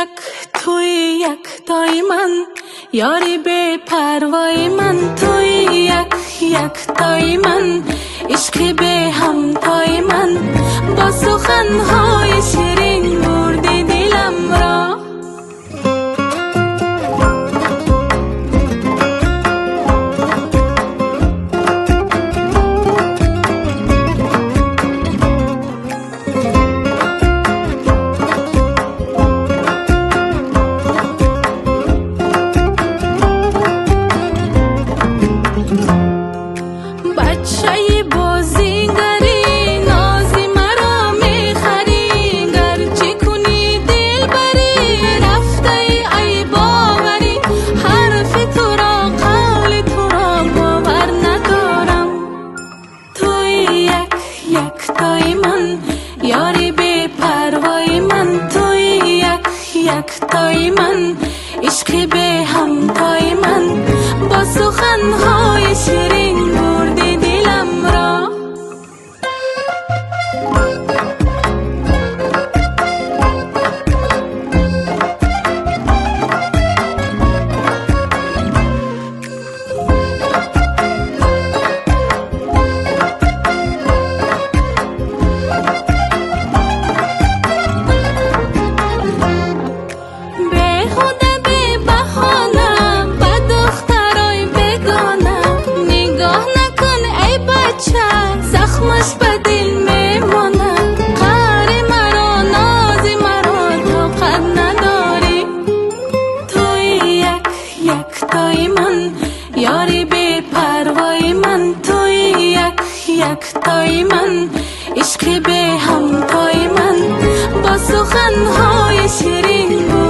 توی یک تای من، یاری به پروای من. توی یک تای من، عشق به همتای من. با سخنهای شیرین بردی دلم را. بچه بازیگری نازی مرا میخری، گرچه کنی دل بری رفته ای باوری. حرف تو را قول تو را باور ندارم. توی یک تای من، یاری به پروای من. توی یک تای من، عشق به همتای من. با سخنهای شیرین بردی دلم را. زخمش به دل میمونه، قهر مرا نازی مرا طاقت نداری. توی یک تای من، یاری به پروای من. توی یک تای من، عشق به همتای من. با سخنهای شیرین